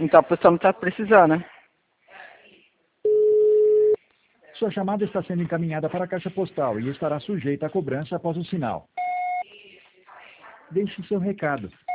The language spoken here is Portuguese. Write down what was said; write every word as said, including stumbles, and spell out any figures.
Então a pessoa não está precisando, né? Sua chamada está sendo encaminhada para a caixa postal e estará sujeita à cobrança após o sinal. Deixe seu recado.